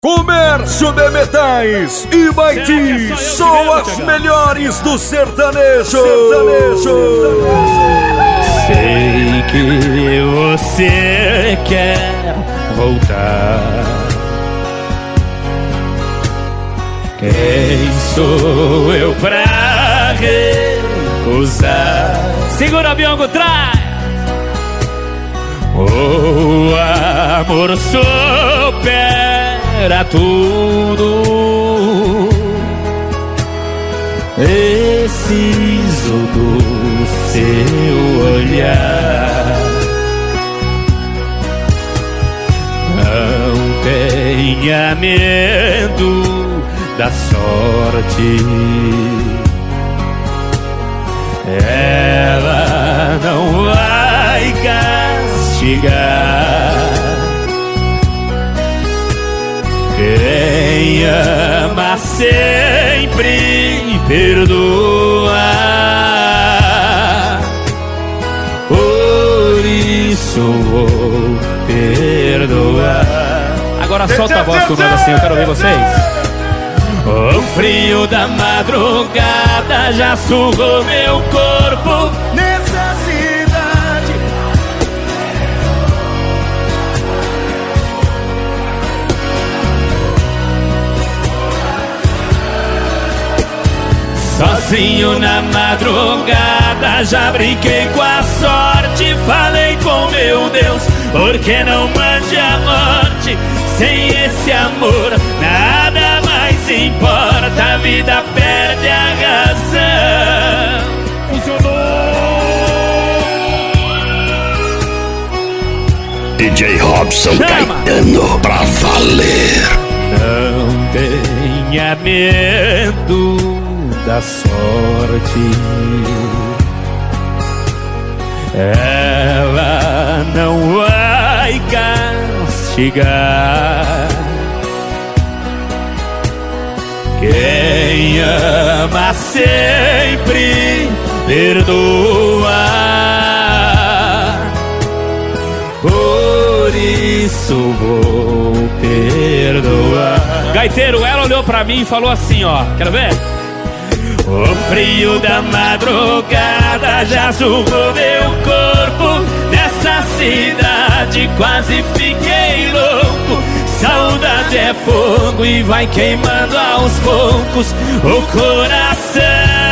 Comércio de Metais e Baiti são as melhores do sertanejo. Sei que você quer voltar. Quem sou eu pra recusar? Segura, Biongo, traz! O amor supera tudo. Preciso do seu olhar. Não tenha medo da sorte. Ela não vai castigar. Quem ama sempre perdoa. Por isso vou perdoar. Agora solta a voz comigo assim, eu quero ver vocês. O frio da madrugada já sugou meu corpo nessa cidade. Sozinho na madrugada já brinquei com a sorte. Falei com meu Deus, por que não mande a morte? Sem esse amor nada mais importa, a vida perde a razão. Funcionou! DJ Robson Caetano pra valer. Não tenha medo da sorte. Ela não vai castigar. Quem ama sempre perdoa. Por isso vou perdoar. Gaiteiro, ela olhou pra mim e falou assim, ó, quero ver? O frio da madrugada já sugou meu corpo nessa cidade, quase fiquei louco. Saudade é fogo e vai queimando aos poucos o coração.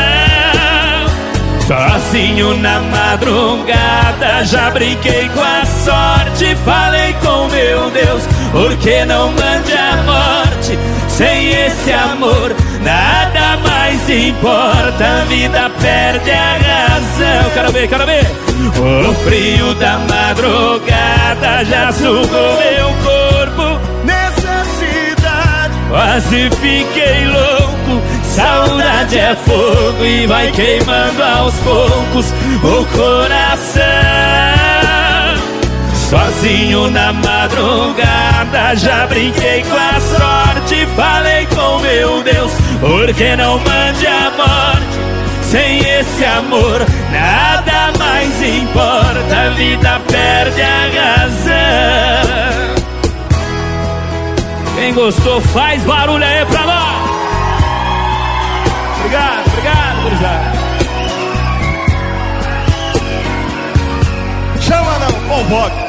Sozinho na madrugada já brinquei com a sorte. Falei com meu Deus, por que não mande a morte? Sem esse amor nada mais importa, a vida perde a razão. Quero ver, quero ver. O frio da madrugada já sugou meu corpo nessa cidade, quase fiquei louco. Saudade é fogo e vai queimando aos poucos o coração. Sozinho na madrugada já brinquei com a sorte. Falei com meu Deus, por que não mande a morte? Sem esse amor nada mais importa, a vida perde a razão. Quem gostou faz barulho aí pra nós. Obrigado, obrigado, gurizada. Chama não, convoca.